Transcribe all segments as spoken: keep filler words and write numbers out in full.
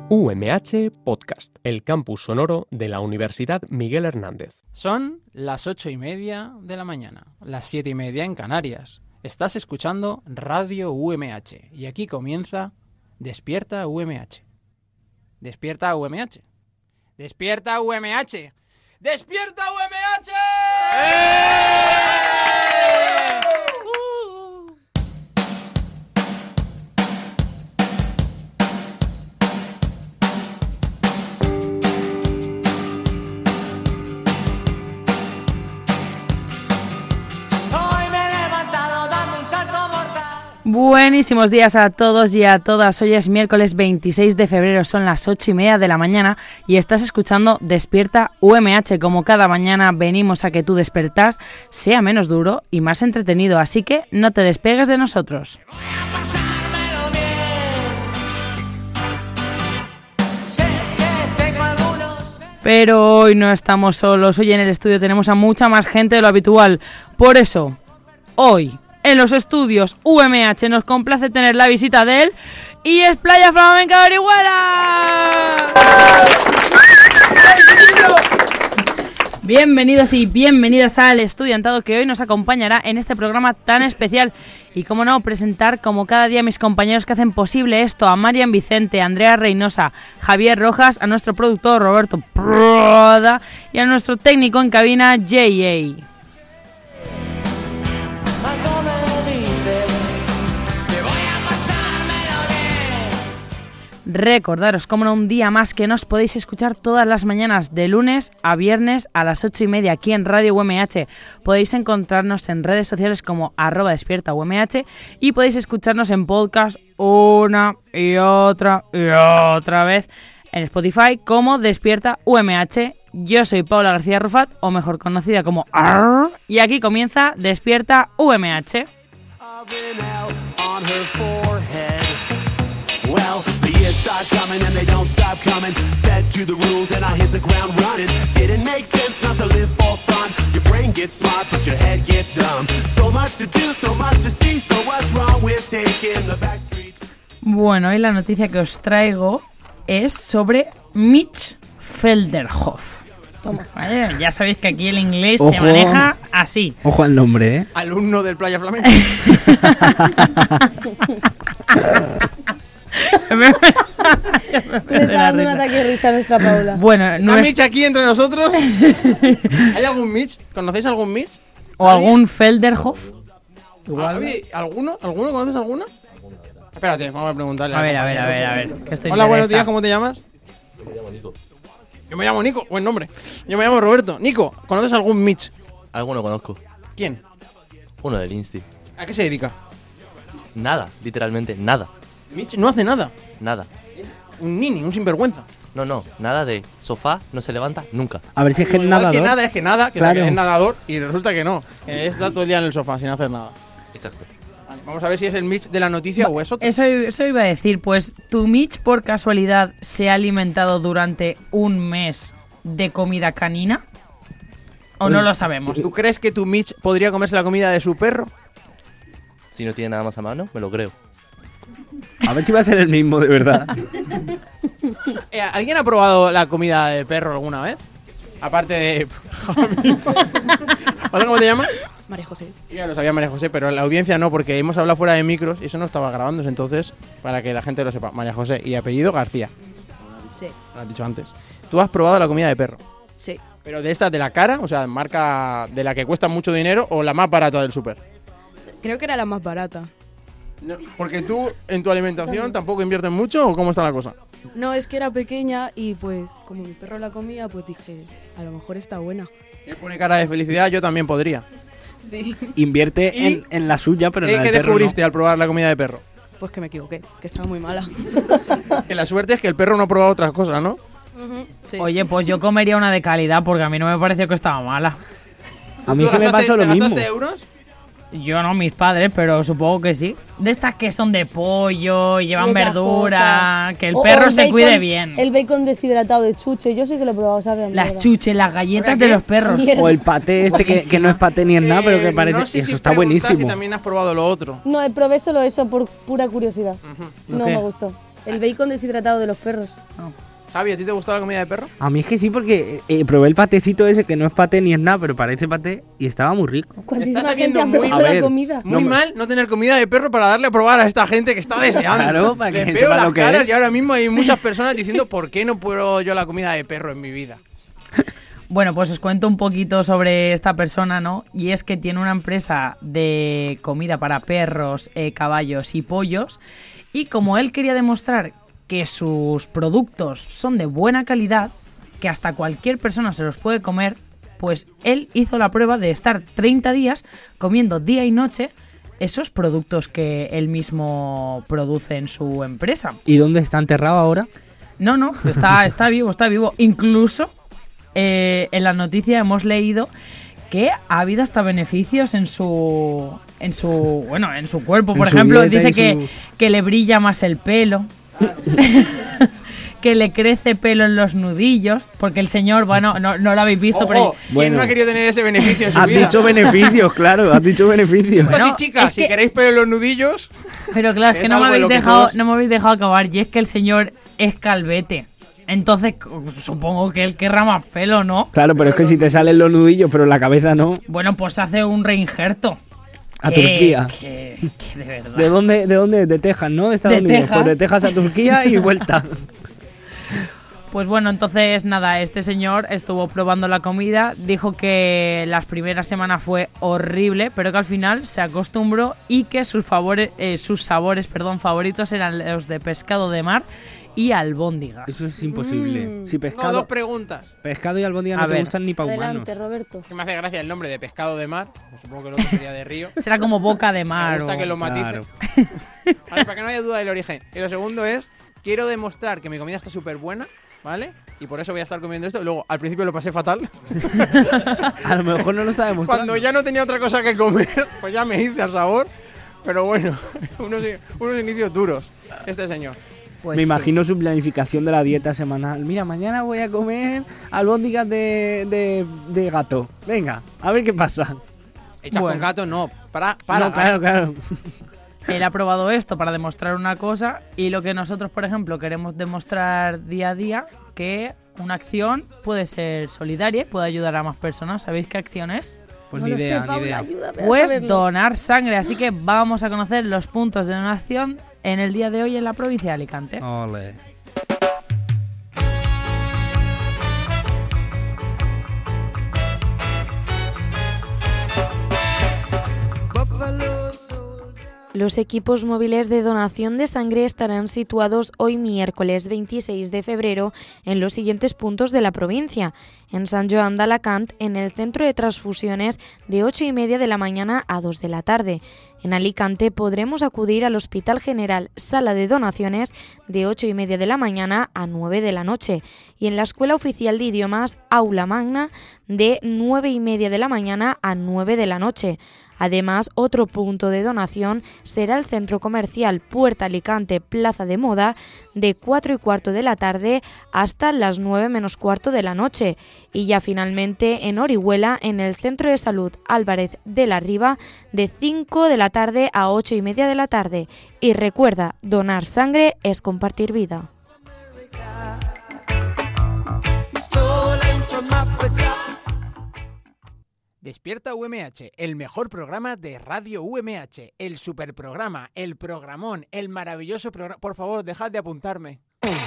U M H Podcast, el campus sonoro de la Universidad Miguel Hernández. Son las ocho y media de la mañana, las siete y media en Canarias. Estás escuchando Radio U M H y aquí comienza Despierta U M H. Despierta U M H. Despierta U M H. Despierta U M H. ¡Eh! Buenísimos días a todos y a todas. Hoy es miércoles veintiséis de febrero, son las ocho y media de la mañana y estás escuchando Despierta U M H. Como cada mañana venimos a que tu despertar sea menos duro y más entretenido, así que no te despegues de nosotros. Pero hoy no estamos solos, hoy en el estudio tenemos a mucha más gente de lo habitual. Por eso, hoy en los estudios U M H nos complace tener la visita de él y es Playa Flamenca de Orihuela. Bienvenidos y bienvenidas al estudiantado que hoy nos acompañará en este programa tan especial. Y como no, presentar como cada día a mis compañeros que hacen posible esto, a Marian Vicente, a Andrea Reynosa, Javier Rojas, a nuestro productor Roberto Proda y a nuestro técnico en cabina J A. Recordaros, como no, un día más que nos podéis escuchar todas las mañanas de lunes a viernes a las ocho y media aquí en Radio U M H. Podéis encontrarnos en redes sociales como arroba despierta U M H y podéis escucharnos en podcast una y otra y otra vez en Spotify como Despierta U M H. Yo soy Paula García Rufat, o mejor conocida como Arr, y aquí comienza Despierta U M H. Well, the years start coming and they don't stop coming. Fed to the rules and I hit the ground running. Didn't make sense not to live for fun. Your brain gets smart but your head gets dumb. So much to do, so much to see. So what's wrong with taking the back streets? Bueno, y la noticia que os traigo es sobre Mitch Felderhoff. Toma. Vale, ya sabéis que aquí el inglés Ojo. se maneja así. Ojo al nombre, ¿eh? Alumno del Playa Flamenca. Me está dando un ataque de risa a nuestra Paula. Bueno, no ¿Hay es... Mitch aquí entre nosotros? ¿Hay algún Mitch? ¿Conocéis algún Mitch? ¿O algún Felderhoff? Igual. ¿Alguno? ¿Alguno? ¿Conoces alguno? Espérate, vamos a preguntarle. A ver, a ver, a ver, a ver. Hola, buenos días, ¿cómo te llamas? Yo me llamo Nico. Yo me llamo Nico, buen nombre. Yo me llamo Roberto. Nico, ¿conoces algún Mitch? Alguno conozco. ¿Quién? Uno del Insti. ¿A qué se dedica? Nada, literalmente nada. Mitch no hace nada. Nada. Un nini, un sinvergüenza. No, no, nada de sofá, no se levanta nunca. A ver si es que es nadador. Que nada, es que nada, que, claro. que es nadador y resulta que no. Que está todo el día en el sofá sin hacer nada. Exacto. Vale, vamos a ver si es el Mitch de la noticia Va, o es otro. Eso, eso iba a decir, pues, ¿tu Mitch por casualidad se ha alimentado durante un mes de comida canina? ¿O pues, no lo sabemos? ¿Tú crees que tu Mitch podría comerse la comida de su perro? Si no tiene nada más a mano, me lo creo. A ver si va a ser el mismo, de verdad. eh, ¿Alguien ha probado la comida del perro alguna vez? Aparte de... Hola, ¿cómo te llamas? María José. Ya lo sabía María José, pero la audiencia no, porque hemos hablado fuera de micros y eso no estaba grabándose, entonces, para que la gente lo sepa. María José, y apellido García. Sí. Lo has dicho antes. ¿Tú has probado la comida de perro? Sí. ¿Pero de esta, de la cara? O sea, marca de la que cuesta mucho dinero o la más barata del súper. Creo que era la más barata. No, porque tú, en tu alimentación, tampoco inviertes mucho, ¿o cómo está la cosa? No, es que era pequeña y pues, como mi perro la comía, pues dije, a lo mejor está buena. Me pone cara de felicidad, yo también podría. Sí. Invierte en, en la suya, pero en la del ¿Qué perro descubriste no. al probar la comida de perro? Pues que me equivoqué, que estaba muy mala. Que la suerte es que el perro no ha probado otras cosas, ¿no? Uh-huh, sí. Oye, pues yo comería una de calidad porque a mí no me pareció que estaba mala. A mí se me pasó lo mismo. ¿Gastaste euros? Yo no, mis padres, pero supongo que sí. De estas que son de pollo, llevan verdura, cosas. Que el o, perro o el se bacon, cuide bien. El bacon deshidratado de chuche, yo sí que lo he probado, ¿sabes? Las chuches, las galletas de los perros. Mierda. O el paté este que, que no es paté ni es nada, pero que parece... No sé eso si está buenísimo. Si también has probado lo otro. No, probé solo eso por pura curiosidad. Uh-huh. No ¿Qué? me gustó. El bacon deshidratado de los perros. Javi, ¿a ti te gustó la comida de perro? A mí es que sí, porque eh, probé el patecito ese que no es paté ni es nada, pero parece paté y estaba muy rico. ¿Cuántísima Estás gente haciendo ha muy- probado A ver, la comida? Muy No, mal no tener comida de perro para darle a probar a esta gente que está deseando. Claro, para que Les sepa veo las lo que caras es. y ahora mismo hay muchas personas diciendo ¿por qué no pruebo yo la comida de perro en mi vida? Bueno, pues os cuento un poquito sobre esta persona, ¿no? Y es que tiene una empresa de comida para perros, eh, caballos y pollos. Y como él quería demostrar que sus productos son de buena calidad, que hasta cualquier persona se los puede comer, pues él hizo la prueba de estar treinta días comiendo día y noche esos productos que él mismo produce en su empresa. ¿Y dónde está enterrado ahora? No, no, está, está vivo, está vivo. Incluso eh, en la noticia hemos leído que ha habido hasta beneficios en su en su bueno en su cuerpo. En Por su ejemplo, dieta dice y que, su- que le brilla más el pelo. Que le crece pelo en los nudillos, porque el señor, bueno, no, no lo habéis visto, Ojo, pero ¿quién Bueno. no ha querido tener ese beneficio en su Has vida? dicho beneficios, claro, has dicho beneficios. Chicos Bueno, y chicas, es si que- queréis pelo en los nudillos, Pero claro, es que Es no me algo en habéis lo que dejado, todos- no me habéis dejado acabar. Y es que el señor es calvete. Entonces, supongo que él querrá más pelo, ¿no? Claro, pero es que si te salen los nudillos, pero la cabeza no. Bueno, pues hace un reinjerto. A Que- Turquía. Que, que de verdad. ¿De dónde? ¿De dónde? De Texas, ¿no? De Estados De Unidos. Texas. Pues de Texas a Turquía y vuelta. Pues bueno, entonces nada, este señor estuvo probando la comida, dijo que las primeras semanas fue horrible, pero que al final se acostumbró y que sus, favores, eh, sus sabores perdón, favoritos eran los de pescado de mar y albóndigas. Eso es imposible. Mm. Si tengo pescado, dos preguntas. pescado y albóndiga A no te ver. gustan ni para humanos. Adelante, Roberto. Que me hace gracia el nombre de pescado de mar, pues supongo que el otro sería de río. Será como boca de Me mar. gusta o- que lo matice. Claro. Vale, para que no haya duda del origen. Y lo segundo es, quiero demostrar que mi comida está súper buena, ¿vale? Y por eso voy a estar comiendo esto. Y luego, al principio lo pasé fatal. A lo mejor no lo está demostrando. Cuando ya no tenía otra cosa que comer, pues ya me hice al sabor. Pero bueno, unos, unos inicios duros, este señor. Pues Me sí. imagino su planificación de la dieta semanal. Mira, mañana voy a comer albóndigas de, de, de gato. Venga, a ver qué pasa. Hechas Bueno. con gato, no. Para, para. No, claro, claro. Él ha probado esto para demostrar una cosa y lo que nosotros, por ejemplo, queremos demostrar día a día, que una acción puede ser solidaria y puede ayudar a más personas. ¿Sabéis qué acción es? Pues No ni lo sé, idea, ni Paula, idea. ayúdame a Pues saberlo. donar sangre. Así que vamos a conocer los puntos de donación en el día de hoy en la provincia de Alicante. Ole. Los equipos móviles de donación de sangre estarán situados hoy miércoles veintiséis de febrero en los siguientes puntos de la provincia. En Sant Joan d'Alacant, en el centro de transfusiones de ocho y media de la mañana a dos de la tarde. En Alicante podremos acudir al Hospital General Sala de Donaciones de ocho y media de la mañana a nueve de la noche. Y en la Escuela Oficial de Idiomas Aula Magna de nueve y media de la mañana a nueve de la noche. Además, otro punto de donación será el centro comercial Puerta Alicante Plaza de Moda de cuatro y cuarto de la tarde hasta las nueve menos cuarto de la noche. Y ya finalmente en Orihuela, en el Centro de Salud Álvarez de la Riva, de cinco de la tarde a ocho y media de la tarde. Y recuerda, donar sangre es compartir vida. Despierta U M H, el mejor programa de Radio U M H, el superprograma, el programón, el maravilloso programa. Por favor, dejad de apuntarme.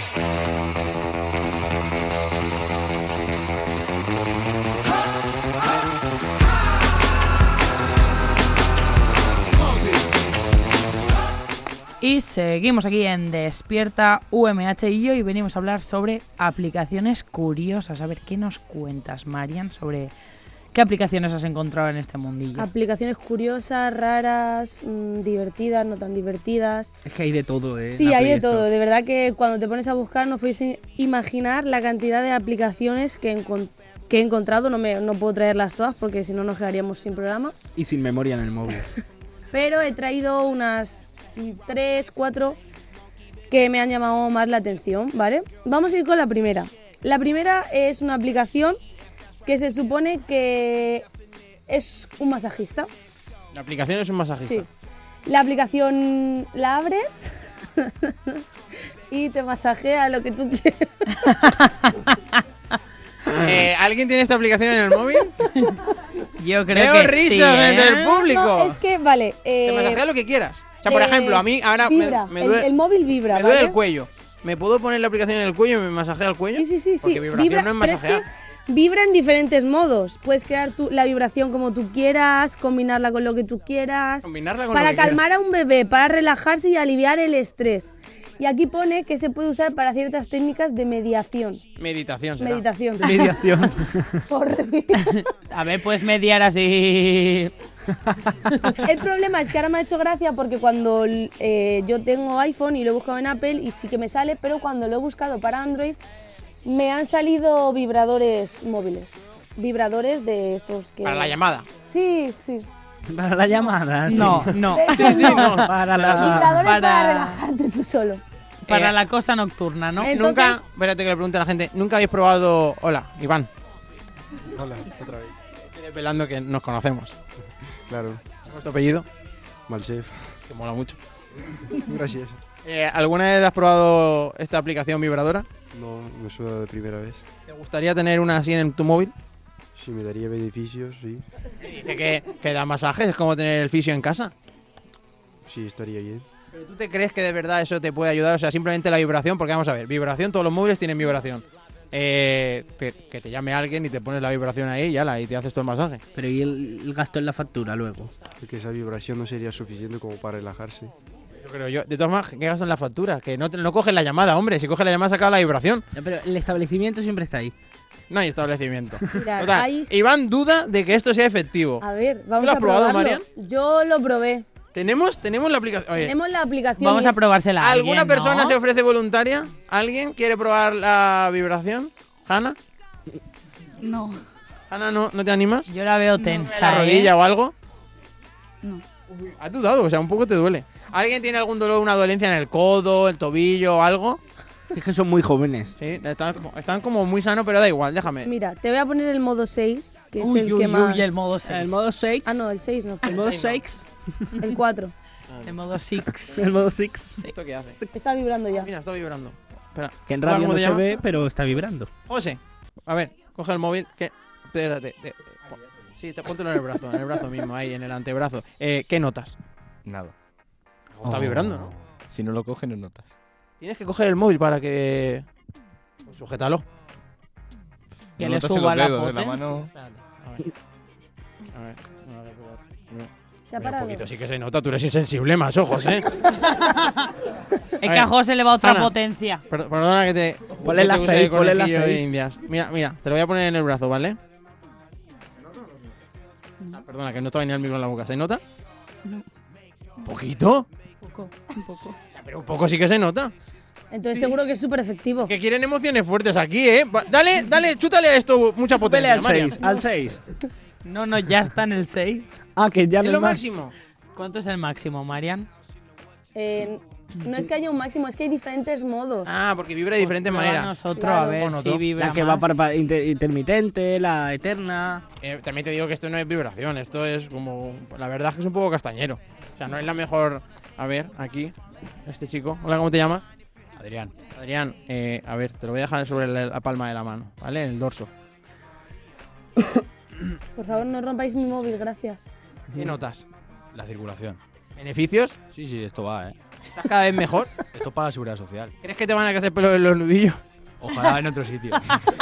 Y seguimos aquí en Despierta U M H y hoy venimos a hablar sobre aplicaciones curiosas. A ver, ¿qué nos cuentas, Marian, sobre qué aplicaciones has encontrado en este mundillo? Aplicaciones curiosas, raras, mmm, divertidas, no tan divertidas. Es que hay de todo, ¿eh? Sí, en la hay Play de Store. todo. De verdad que cuando te pones a buscar no podéis imaginar la cantidad de aplicaciones que, encon- que he encontrado. No, me, no puedo traerlas todas porque si no nos quedaríamos sin programa. Y sin memoria en el móvil. Pero he traído unas tres, cuatro que me han llamado más la atención, ¿vale? Vamos a ir con la primera. La primera es una aplicación que se supone que es un masajista. La aplicación es un masajista. Sí. La aplicación la abres y te masajea lo que tú quieras. Eh, ¿Alguien tiene esta aplicación en el móvil? Yo creo Veo que sí, risas ¿eh? entre el público. No, es que, vale. Te Eh, masajea lo que quieras. O sea, por eh, ejemplo, a mí ahora me- vibra, me, el- duele, el, móvil vibra, me duele ¿vale? el cuello. ¿Me puedo poner la aplicación en el cuello y me masajea el cuello? Sí, sí, sí, sí. Porque vibración Vibra- no es pero es masajear. que vibra en diferentes modos. Puedes crear tu- la vibración como tú quieras, combinarla con lo que tú quieras. Combinarla con Para lo que calmar a un bebé, para relajarse y aliviar el estrés. Y aquí pone que se puede usar para ciertas técnicas de mediación. quieras. Meditación será. Meditación. Mediación. Horrible. A ver, puedes mediar así. El problema es que ahora me ha hecho gracia porque cuando eh, yo tengo iPhone y lo he buscado en Apple y sí que me sale, pero cuando lo he buscado para Android me han salido vibradores móviles. Vibradores de estos que... Para la llamada. Sí, sí. Para la llamada, sí. No, no. De Sí, esos sí, no. no. Para la... Vibradores para... Para- relajarte tú solo. Para Eh, la cosa nocturna, ¿no? Eh, Nunca, Entonces- espérate que le pregunte a la gente, ¿nunca habéis probado... Hola, Iván. Hola, otra vez. Estoy desvelando que nos conocemos. Claro, ¿Cómo es tu apellido? Malchef. Que mola mucho. Gracias. Eh, ¿Alguna vez has probado esta aplicación vibradora? No, me suena de primera vez. ¿Te gustaría tener una así en tu móvil? Si me daría beneficios, sí. Dice que, que da masajes, es como tener el fisio en casa. Sí, estaría bien. ¿Pero tú te crees que de verdad eso te puede ayudar? O sea, simplemente la vibración, porque vamos a ver, vibración, todos los móviles tienen vibración. Eh, te- que te llame alguien y te pones la vibración ahí y ya y te haces todo el masaje. Pero ¿y el, el gasto en la factura luego? Porque esa vibración no sería suficiente como para relajarse. Yo creo yo. De todas maneras, ¿qué gastan la factura? Que no, te- no coges la llamada, hombre. Si coges la llamada, se acaba la vibración. No, pero el establecimiento siempre está ahí. No hay establecimiento. Mirad, Total, hay- Iván duda de que esto sea efectivo. A ver, vamos lo has a probado, probarlo. Marian? Yo lo probé. ¿Tenemos, tenemos la aplicación. Oye, Tenemos la aplicación. Vamos y- a probársela. a ¿alguna alguien, persona ¿no? se ofrece voluntaria? ¿Alguien quiere probar la vibración? ¿Hanna? No, ¿Hanna no, no te animas? Yo la veo ¿En tensa, la ¿eh? rodilla o algo? no. Uy, has dudado, o sea, un poco te duele. ¿Alguien tiene algún dolor, una dolencia en el codo, el tobillo o algo? Es que son muy jóvenes. Sí, están, como- están como muy sanos, pero da igual, déjame. Mira, te voy a poner el modo seis, que es Uy, el uy, que uy, más... el modo seis. El modo seis. Ah, no, el seis no. El modo Sí, no. seis. El cuatro. El modo six. El modo six. ¿Esto qué hace? Está vibrando ya. Mira, está vibrando. Espera. Que en Hola, radio ¿cómo no te se llamas? ve, pero está vibrando. José, a ver, coge el móvil. Que... Espérate. eh, po- Sí, te póntelo en el brazo, en el brazo mismo, ahí, en el antebrazo. Eh, ¿Qué notas? Nada. Algo está vibrando, ¿no? Si no lo coges, no notas. Tienes que coger el móvil para que... Pues sujétalo. Que No le notas en suba los la dedos de la pote. mano. A ver. A ver. A ver, a ver, a ver. Se ha Mira, un parado. poquito sí que se nota, tú eres insensible, más ojos, ¿eh? Es A que a ver, José le va otra Ana. potencia. Per- Perdona que te... Ponle que la te use seis, el ponle la conejillo de seis. indias. Mira, mira, te lo voy a poner en el brazo, ¿vale? Ah, perdona, que no estaba ni el micro en la boca. ¿Se nota? No. ¿Un poquito? Un poco, un poco. Ya, pero un poco sí que se nota. Entonces seguro que es súper efectivo. Que quieren emociones fuertes aquí, ¿eh? Va- dale, dale, chútale a esto mucha potencia, Pele al Marian. seis. Al seis. No, no, ya está en el seis. Ah, que ya Es no lo es más. máximo. ¿Cuánto es el máximo, Marian? Eh, no es que haya un máximo, es que hay diferentes modos. Ah, porque vibra de diferentes maneras. Nosotros, Claro. a ver Bueno, si tú. vibra La que va más. para, para inter- intermitente, la eterna. Eh, también te digo que esto no es vibración, esto es como... La verdad es que es un poco castañero. O sea, no es la mejor... A ver, aquí, este chico. Hola, ¿cómo te llamas? Adrián. Adrián, eh, a ver, te lo voy a dejar sobre la, la palma de la mano, ¿vale? En el dorso. Por favor, no rompáis mi móvil, gracias. ¿Qué notas? La circulación. ¿Beneficios? Sí, sí, esto va, ¿eh? ¿Estás cada vez mejor? Esto para la seguridad social. ¿Crees que te van a crecer pelos en los nudillos? Ojalá en otro sitio.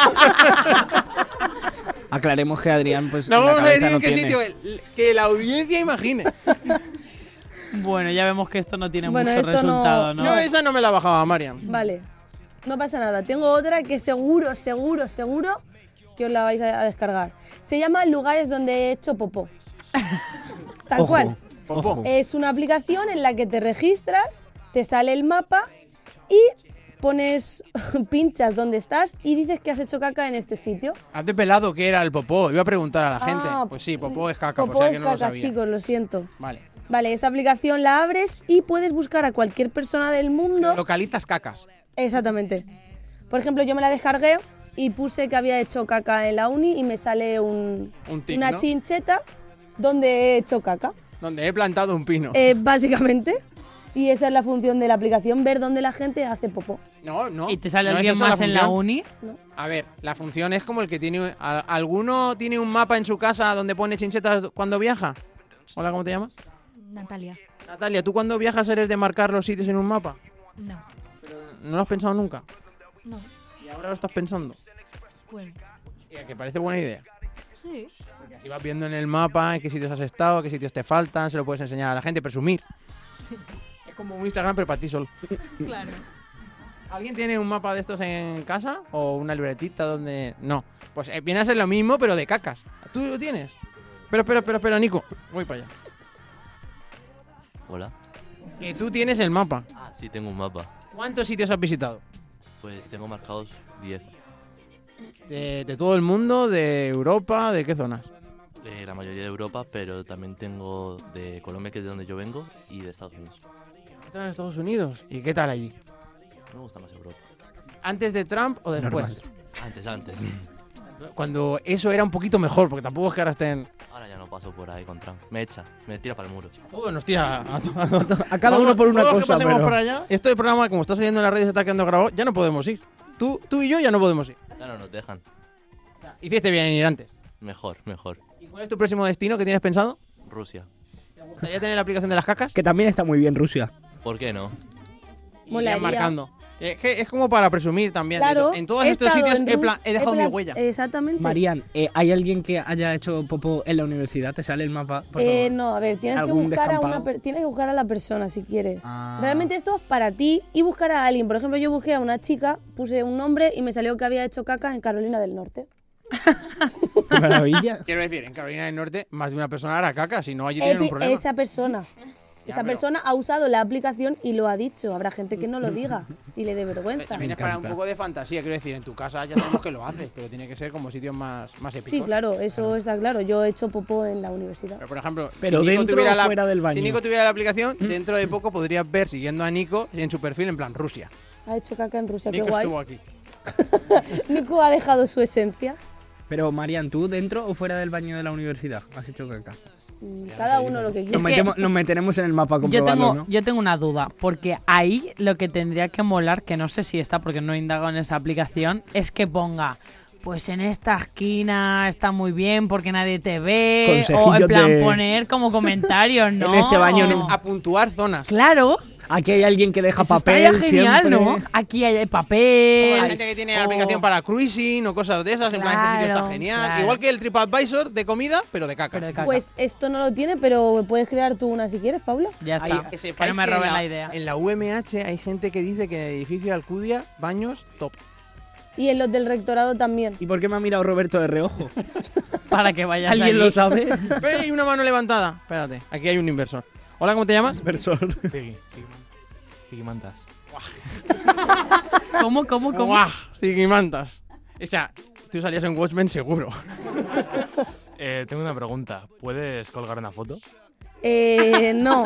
Aclaremos que Adrián, pues. No la vamos a cabeza decir no en qué tiene. sitio, el- que la audiencia imagine. Bueno, ya vemos que esto no tiene Bueno, mucho esto resultado, ¿no? Yo esa no me la bajaba, Marian. Vale, no pasa nada. Tengo otra que seguro, seguro, seguro que os la vais a a descargar. Se llama Lugares donde he hecho popó. Tal Ojo, cual. ojo. Es una aplicación en la que te registras, te sale el mapa y pones, pinchas donde estás y dices que has hecho caca en este sitio. Has depelado qué era el popó. Iba a preguntar a la gente. Ah, Pues sí, popó es caca, Popó por si es alguien no lo caca, sabía. chicos, lo siento. Vale. Vale, esta aplicación la abres y puedes buscar a cualquier persona del mundo. Localizas cacas. Exactamente. Por ejemplo, yo me la descargué y puse que había hecho caca en la uni y me sale un, Un tic, una ¿no? chincheta donde he hecho caca, Donde he plantado un pino. eh, básicamente. Y esa es la función de la aplicación, ver dónde la gente hace popó. No, no. ¿Y te sale ¿no es alguien esa más en la función? uni? A ver, la función es como el que tiene... a- ¿Alguno tiene un mapa en su casa donde pone chinchetas cuando viaja? Hola, ¿cómo te llamas? Natalia. Natalia, ¿tú cuando viajas eres de marcar los sitios en un mapa? No. ¿No lo has pensado nunca? No. ¿Y ahora lo estás pensando? Bueno. Y a que parece buena idea. Sí. Porque así vas viendo en el mapa en qué sitios has estado, qué sitios te faltan, se lo puedes enseñar a la gente, presumir. Sí. Es como un Instagram, pero para ti solo. Claro. ¿Alguien tiene un mapa de estos en casa? ¿O una libretita donde...? No. Pues eh, viene a ser lo mismo, pero de cacas. ¿Tú lo tienes? Pero, espera, espera, espera, Nico. Voy para allá. Hola. Que tú tienes el mapa. Ah, sí, tengo un mapa. ¿Cuántos sitios has visitado? Pues tengo marcados diez. De, de todo el mundo, de Europa, ¿de qué zonas? Eh, la mayoría de Europa, pero también tengo de Colombia, que es de donde yo vengo, y de Estados Unidos. Estás en Estados Unidos. ¿Y qué tal allí? Me gusta más Europa. ¿Antes de Trump o después? Normal. Antes, antes. Cuando eso era un poquito mejor, porque tampoco es que ahora estén... Ahora ya no paso por ahí con Trump. Me echa, me tira para el muro. Todos nos tira a, a- A cada uno por una todos los cosa, que pasemos pero- por allá. Este programa, como está saliendo en las redes, está quedando grabado, ya no podemos ir. Tú, tú y yo ya no podemos ir. Ya no nos dejan. Hiciste bien en ir antes. Mejor, mejor. ¿Y cuál es tu próximo destino que tienes pensado? Rusia. ¿Te gustaría tener la aplicación de las cacas? Que también está muy bien Rusia. ¿Por qué no? Y Molaría. ya marcando. Es, que es como para presumir también. Claro, En todos he estos estado sitios en he, Rus- pla- he dejado mi pla- huella. Exactamente. Marian, eh, ¿hay alguien que haya hecho popó en la universidad? ¿Te sale el mapa? Por Eh, favor. no, a ver, tienes que ¿Algún buscar a una descampado? per- tienes que buscar a la persona si quieres. Ah. Realmente esto es para ti y buscar a alguien. Por ejemplo, yo busqué a una chica, puse un nombre y me salió que había hecho caca en Carolina del Norte. Qué maravilla. Quiero decir, en Carolina del Norte más de una persona hará caca, si no allí Eh, tienen un pi- problema. esa persona. Ya, Esa pero- persona ha usado la aplicación y lo ha dicho. Habrá gente que no lo diga y le dé vergüenza. También es para un poco de fantasía, quiero decir, en tu casa ya sabemos que lo haces, pero tiene que ser como sitios más, más épicos. Sí, claro, eso está claro. Yo he hecho popó en la universidad. Pero, por ejemplo, Pero si Nico dentro tuviera o la- fuera del baño. Si Nico tuviera la aplicación, dentro de poco podrías ver siguiendo a Nico en su perfil en plan Rusia. Ha hecho caca en Rusia, Nico qué guay. estuvo aquí. Nico ha dejado su esencia. Pero, Marian, ¿tú dentro o fuera del baño de la universidad has hecho caca? Mm, Cada uno lo que quiere. Nos, metemos, nos meteremos en el mapa a Yo comprobarlo, tengo, ¿no? yo tengo una duda, porque ahí lo que tendría que molar, que no sé si está porque no he indagado en esa aplicación, es que ponga, pues en esta esquina está muy bien porque nadie te ve, o en Consejillos plan de- poner como comentarios, ¿no? En este baño no. A puntuar zonas. Claro, Aquí hay alguien que deja eso papel estaría genial, siempre. ¿no? Aquí hay Como papel. la gente que tiene o- aplicación para cruising o cosas de esas, en plan, este sitio está Claro, genial. claro. Igual que el TripAdvisor de comida, pero de caca. Pero de caca. Pues esto no lo tiene, pero puedes crear tú una si quieres, Paula. Ya Ahí, está, que que, sepáis no me que en roben la, la idea. en la U M H hay gente que dice que en el edificio de Alcudia, baños top. Y en los del rectorado también. ¿Y por qué me ha mirado Roberto de reojo? Para que vayas ¿Alguien allí. lo sabe? ¡Ey, hay una mano levantada! Espérate, aquí hay un inversor. Hola, ¿cómo te llamas? Inversor. Piggy, Piggy Mantas. ¿Cómo, cómo, cómo? ¡Guau! Mantas. O sea, tú salías en Watchmen seguro. Eh, tengo una pregunta. ¿Puedes colgar una foto? Eh, no.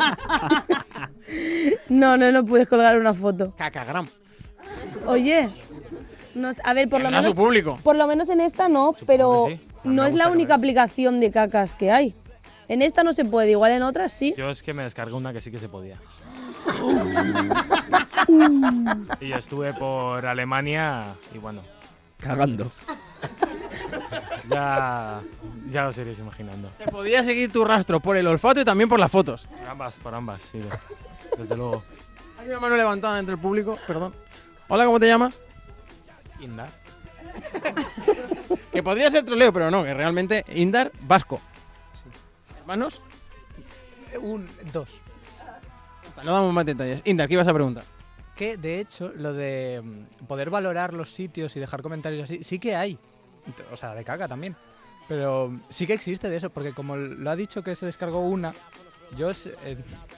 no, no, no puedes colgar una foto. Cacagram. Oye, no, a ver, por lo Tendrá menos. su público. Por lo menos en esta no, pero que sí. A mí no me es la gusta que única lo aplicación de cacas que hay. En esta no se puede, igual en otras sí. Yo es que me descargué una que sí que se podía. Y estuve por Alemania y bueno, Cagando. ya, ya os iréis imaginando. Se podía seguir tu rastro por el olfato y también por las fotos. Por ambas, por ambas, sí. Desde luego. Hay una mano levantada entre el público, perdón. Hola, ¿cómo te llamas? Inda. Que podría ser troleo, pero no, que realmente Indar vasco. ¿Hermanos? Un, dos. No damos más detalles. Indar, ¿qué ibas a preguntar? Que de hecho, lo de mm, poder valorar los sitios y dejar comentarios así, sí que hay. O sea, de caca también. Pero sí que existe de eso, porque como lo ha dicho que se descargó una, yo. s- eh,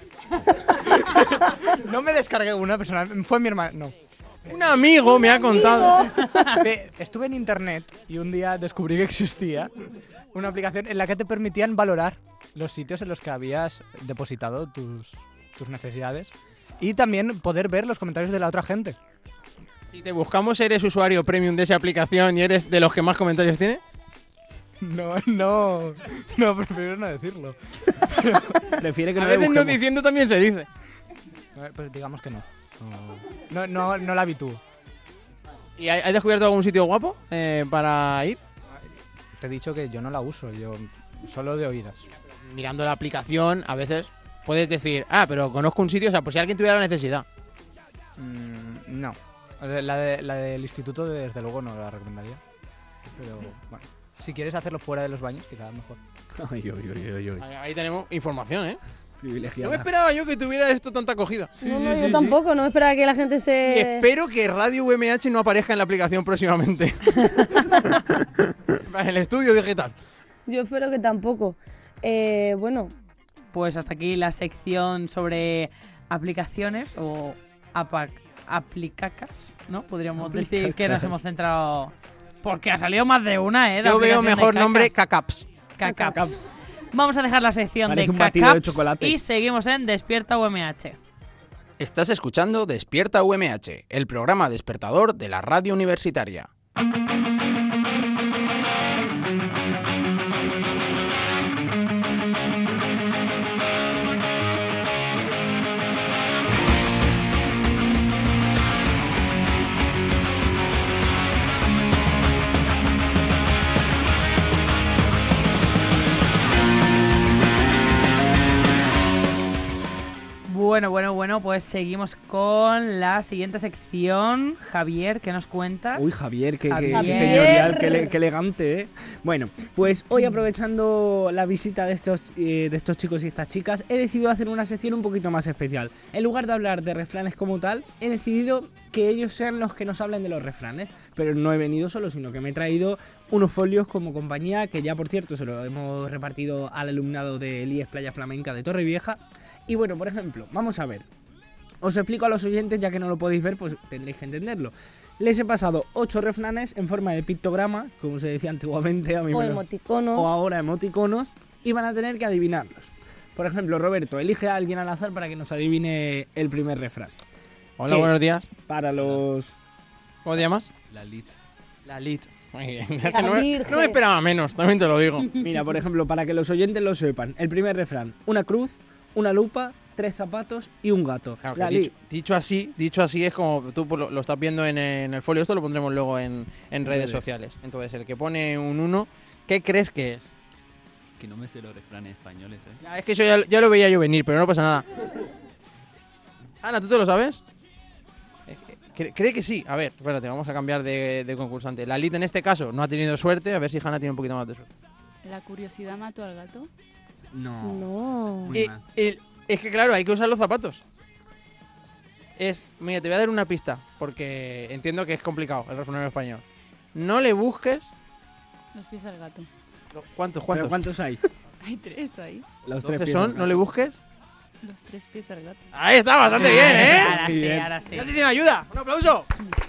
no me descargué una personal, fue mi hermano. No. Un amigo me ha contado. Ve, Estuve en internet y un día descubrí que existía una aplicación en la que te permitían valorar los sitios en los que habías depositado tus, tus necesidades y también poder ver los comentarios de la otra gente. Si te buscamos, ¿eres usuario premium de esa aplicación y eres de los que más comentarios tiene? No, no, no, prefiero no decirlo. Prefiere que A no le veces no busquemos. diciendo también se dice. Eh, Pues digamos que no. No, no, no la habitúo. ¿Y has descubierto algún sitio guapo eh, para ir? Te he dicho que yo no la uso, yo solo de oídas. Mirando la aplicación, a veces puedes decir, ah, pero conozco un sitio, o sea, por si alguien tuviera la necesidad. Mm, no. La, de- la del instituto, desde luego, no la recomendaría. Pero, bueno. Si quieres hacerlo fuera de los baños, quizás mejor. Ay, ay, ay, ay, ay. Ahí, ahí tenemos información, ¿eh? Privilegiada. No me esperaba yo que tuviera esto tanta acogida. no, no, yo tampoco, no esperaba que la gente Y se... espero que Radio U M H no aparezca en la aplicación próximamente. En el estudio digital. Yo espero que tampoco. Eh, bueno, Pues hasta aquí la sección sobre aplicaciones o apa- aplicacas, ¿no? Podríamos decir que nos hemos centrado... Porque ha salido más de una, ¿eh? de Yo veo aplicación de mejor nombre cacas. Cacaps. Cacaps. Vamos a dejar la sección Parece de un batido de Cacaps chocolate. y seguimos en Despierta U M H. Estás escuchando Despierta U M H, el programa despertador de la radio universitaria. Bueno, bueno, bueno, pues seguimos con la siguiente sección. Javier, ¿qué nos cuentas? Uy, Javier, qué, qué- Javier. qué señorial, qué, ele- qué elegante, ¿eh? Bueno, pues hoy aprovechando la visita de estos, eh, de estos chicos y estas chicas, he decidido hacer una sección un poquito más especial. En lugar de hablar de refranes como tal, he decidido que ellos sean los que nos hablen de los refranes. Pero no he venido solo, sino que me he traído unos folios como compañía, que ya por cierto se lo hemos repartido al alumnado del I E S Playa Flamenca de Torrevieja. Y bueno, por ejemplo, vamos a ver. Os explico a los oyentes, ya que no lo podéis ver, pues tendréis que entenderlo. Les he pasado ocho refranes en forma de pictograma, como se decía antiguamente, a mí o me lo- emoticonos. o ahora emoticonos, y van a tener que adivinarlos. Por ejemplo, Roberto, elige a alguien al azar para que nos adivine el primer refrán. Hola, ¿Qué? buenos días. Para los... ¿Cómo te llamas? La lit. La Lit. Muy bien. La no, me, Virgen. no me esperaba menos, también te lo digo. Mira, por ejemplo, para que los oyentes lo sepan, el primer refrán: una cruz, una lupa, tres zapatos y un gato. Claro, que La dicho, li- dicho así, dicho así es como tú lo, lo estás viendo en, en el folio. Esto lo pondremos luego en, en redes Redes. sociales. Entonces, el que pone un uno, ¿qué crees que es? Que no me sé los refranes españoles, ¿eh? Ya, es que eso ya, ya lo veía yo venir, pero no pasa nada. Ana, ¿tú te lo sabes? Eh, Cre- Cree que sí. A ver, espérate, vamos a cambiar de, de concursante. La Lit en este caso no ha tenido suerte. A ver si Hanna tiene un poquito más de suerte. La curiosidad mató al gato. No. No. Muy Eh, mal. el- es que claro, hay que usar los zapatos. Es, mira, te voy a dar una pista, porque entiendo que es complicado el refrán en español. No le busques. Los pies al gato. ¿Cuántos? ¿Pero ¿Cuántos? cuántos hay? Hay tres ahí. Los tres Entonces pies son, al no le gato. busques. Los tres pies al gato. Ahí está, bastante bien, ¿eh? Ahora Muy sí, bien. ahora sí. Casi sin ayuda. Un aplauso.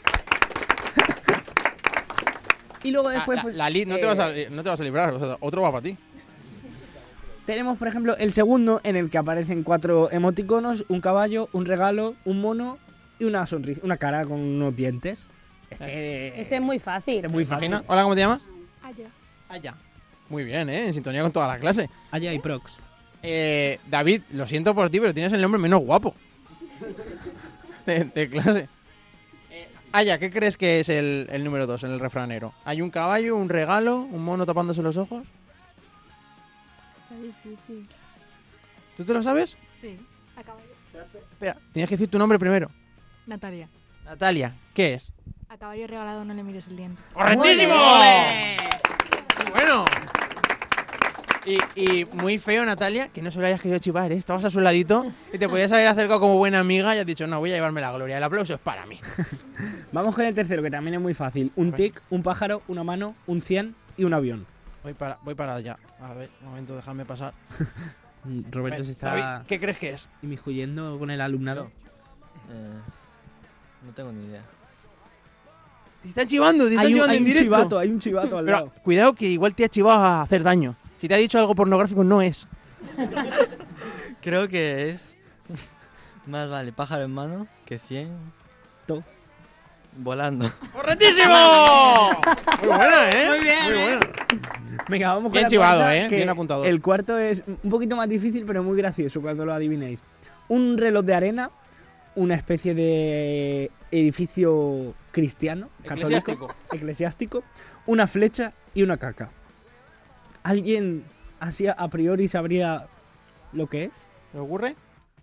Y luego Ah, después, la, pues... la Lit no, eh, te vas a, no te vas a librar, o sea, otro va para ti. Tenemos, por ejemplo, el segundo, en el que aparecen cuatro emoticonos, un caballo, un regalo, un mono y una sonrisa, una cara con unos dientes. Este, Ese es muy fácil. este es muy fácil. Imagina. Hola, ¿cómo te llamas? Allá. Allá. Muy bien, ¿eh? En sintonía con toda la clase. Allá hay prox. Eh, David, lo siento por ti, pero tienes el nombre menos guapo de, de clase. Eh, Aya, ¿qué crees que es el, el número dos en el refranero? ¿Hay un caballo, un regalo, un mono tapándose los ojos? Está difícil. ¿Tú te lo sabes? Sí, a caballo. Espera, tienes que decir tu nombre primero. Natalia, Natalia, ¿qué es? a caballo regalado no le mires el diente. ¡Correctísimo! ¡Ole! Muy bueno. Y, y muy feo, Natalia, que no se lo hayas querido chivar, ¿eh? Estabas a su ladito y te podías haber acercado como buena amiga y has dicho, no, voy a llevarme la gloria. El aplauso es para mí. Vamos con el tercero, que también es muy fácil. Un tic, un pájaro, una mano, un cien y un avión. Voy para, voy para allá. A ver, un momento, déjame pasar. Roberto se está David, ¿qué crees que es? inmiscuyendo con el alumnado. Eh, no tengo ni idea. Te están chivando, te están Hay un, chivando hay en un directo. chivato, hay un chivato al Pero lado. cuidado que igual te ha chivado a hacer daño. Si te ha dicho algo pornográfico, no es. Creo que es más vale pájaro en mano que cien To. volando. ¡Correctísimo! Muy buena, ¿eh? Muy bien, Muy ¿eh? buena. Venga, vamos con Bien la chivado, cuarta, ¿eh? que Bien apuntado. El cuarto es un poquito más difícil, pero muy gracioso cuando lo adivinéis. Un reloj de arena, una especie de edificio cristiano, católico, Eclesiástico. eclesiástico, una flecha y una caca. ¿Alguien así a priori sabría lo que es? ¿Te ocurre?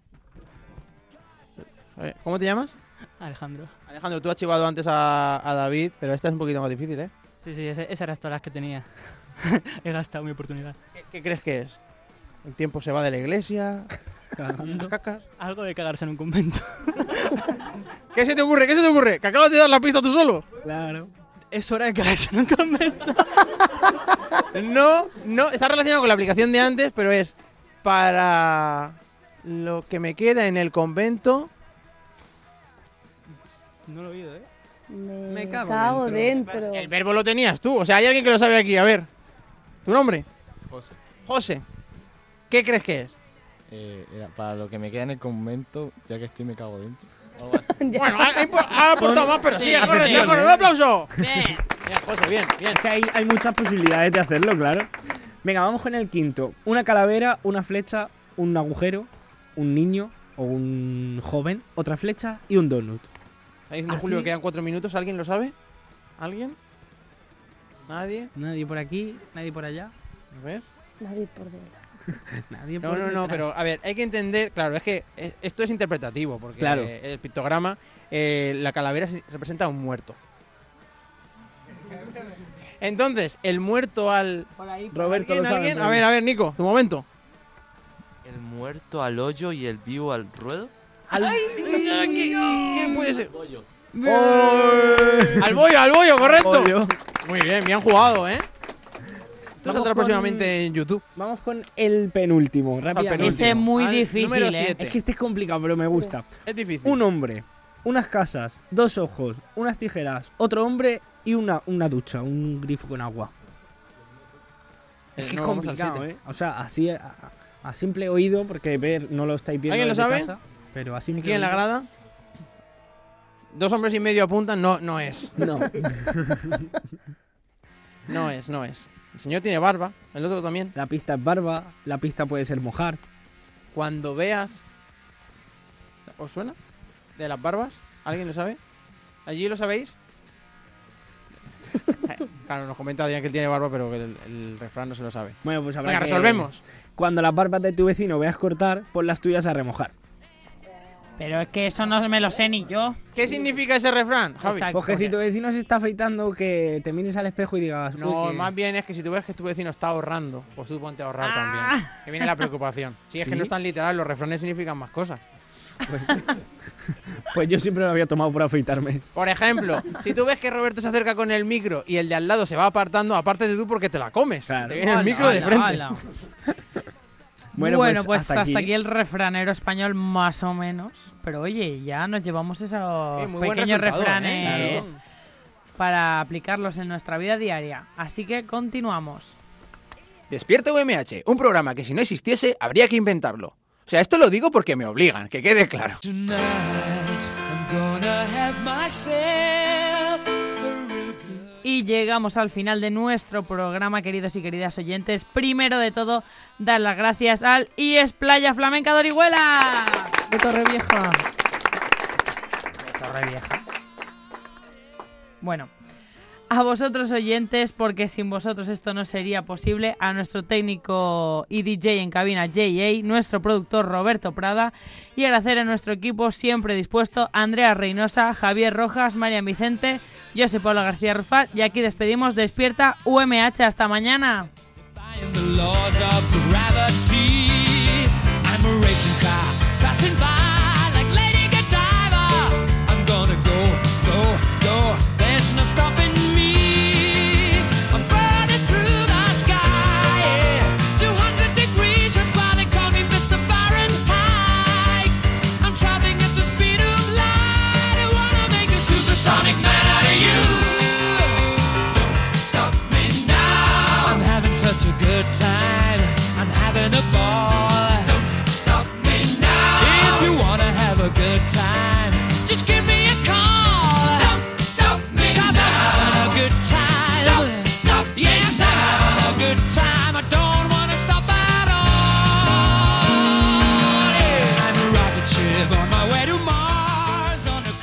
¿Cómo te llamas? Alejandro. Alejandro, tú has chivado antes a, a David, pero esta es un poquito más difícil, ¿eh? Sí, sí, ese, esa era todas las que tenía. He gastado mi oportunidad. ¿Qué, qué crees que es? ¿El tiempo se va de la iglesia? ¿Las cacas? Algo de cagarse en un convento. ¿Qué se te ocurre? ¿Qué se te ocurre? ¿Que acabas de dar la pista tú solo? Claro. Es hora de cagarse en un convento. No, no, está relacionado con la aplicación de antes, pero es para lo que me queda en el convento. No lo he oído, ¿eh? Me, Me cago, cago dentro. El verbo lo tenías tú, o sea, hay alguien que lo sabe aquí, a ver. ¿Tu nombre? José. José. ¿Qué crees que es? Eh, era para lo que me queda en el convento, ya que estoy me cago dentro. Bueno, ha, ha- ha aportado más, pero sí, Sí, correcto, atención, correcto. ¿eh? ¡Un aplauso! Bien. Bien, José, bien, bien. Es que hay, hay muchas posibilidades de hacerlo, claro. Venga, vamos con el quinto. Una calavera, una flecha, un agujero, un niño o un joven, otra flecha y un donut. Está diciendo ¿Ah, Julio sí? que quedan cuatro minutos, ¿alguien lo sabe? ¿Alguien? ¿Nadie? Nadie por aquí, nadie por allá. A ver. Nadie por delante. Nadie No, por no, no, detrás. pero a ver, hay que entender, claro, es que eh, esto es interpretativo, porque Claro. eh, el pictograma, eh, la calavera se- representa a un muerto. Entonces, el muerto al... Roberto ¿Alguien, lo sabe. alguien? muy A ver, bien. a ver, Nico, tu momento. El muerto al hoyo y el vivo al ruedo. Al... ¿Qué, qué puede ser? Bollo. Al bollo, al bollo, correcto. Bollo. Muy bien, bien jugado, ¿eh? Esto Vamos saldrá con- próximamente en YouTube. Vamos con el penúltimo, rápidamente. penúltimo. Ese es muy Al difícil, número ¿eh? siete. Es que este es complicado, pero me gusta. Es difícil. Un hombre, unas casas, dos ojos, unas tijeras, otro hombre y una, una ducha, un grifo con agua. Es Eh, que no, es vamos al complicado, siete. ¿eh? O sea, así a, a simple oído, porque ver no lo estáis viendo ¿Alguien lo desde sabe? casa, pero a simple ¿Aquí en la oído- grada? Dos hombres y medio apuntan, no, no es. No. No es, no es. El señor tiene barba, el otro también. La pista es barba, la pista puede ser mojar. Cuando veas... ¿Os suena? ¿De las barbas? ¿Alguien lo sabe? ¿Allí lo sabéis? Claro, nos comenta Adrián que él tiene barba, pero que el, el refrán no se lo sabe. Bueno, pues habrá Venga, que- resolvemos. Cuando las barbas de tu vecino veas cortar, pon las tuyas a remojar. Pero es que eso no me lo sé ni yo. ¿Qué significa ese refrán, Javi? Exacto. Pues que si tu vecino se está afeitando, que te mires al espejo y digas... No, "Uy, que-". más bien es que si tú ves que tu vecino está ahorrando, pues tú ponte a ahorrar Ah. también. Que viene la preocupación. Si es que ¿Sí? no es tan literal, los refranes significan más cosas. Pues yo siempre lo había tomado por afeitarme. Por ejemplo, si tú ves que Roberto se acerca con el micro y el de al lado se va apartando, apártate tú porque te la comes. Claro. Te viene el Hala, micro de hala, frente. hala. Bueno, Bueno, pues pues, hasta hasta, aquí. aquí. el refranero español más o menos. Pero oye, ya nos llevamos esos Eh, muy buen pequeños resultado, refranes ¿eh? para aplicarlos en nuestra vida diaria. Así que continuamos. Despierta U M H, un programa que si no existiese habría que inventarlo. O sea, esto lo digo porque me obligan, que quede claro. Y llegamos al final de nuestro programa, queridos y queridas oyentes. Primero de todo, dar las gracias al I E S Playa Flamenca de Orihuela. De Torrevieja. De Torrevieja. Bueno, a vosotros oyentes, porque sin vosotros esto no sería posible, a nuestro técnico y D J en cabina J A, nuestro productor Roberto Prada, y agradecer a nuestro equipo siempre dispuesto, Andrea Reynosa, Javier Rojas, Marian Vicente, yo soy Paula García Rufat, y aquí despedimos Despierta U M H. Hasta mañana. Stopping me, I'm burning through the sky, yeah. two hundred degrees, just why they call me Mister Fahrenheit. I'm traveling at the speed of light, I wanna make a supersonic man out of you. Don't stop me now, I'm having such a good time, I'm having a ball. Don't stop me now.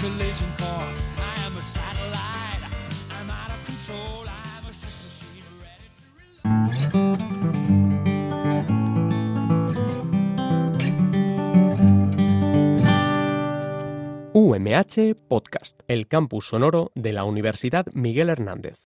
collision course. I am a satellite. I'm out of control. I'm a sex machine ready to U M H Podcast, el campus sonoro de la Universidad Miguel Hernández.